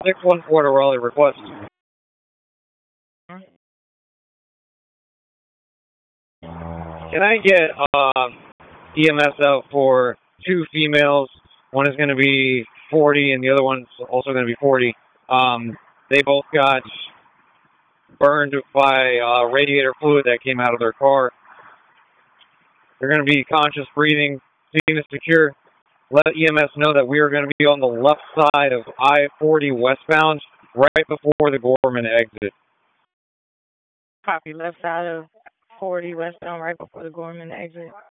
614 to Raleigh, request. Can I get EMS out for 2 females? One is going to be 40 and the other one's also going to be 40. They both got burned by radiator fluid that came out of their car. They're going to be conscious breathing, scene is secure. Let EMS know that we are going to be on the left side of I-40 westbound, right before the Gorman exit. Copy, left side of 40 westbound, right before the Gorman exit.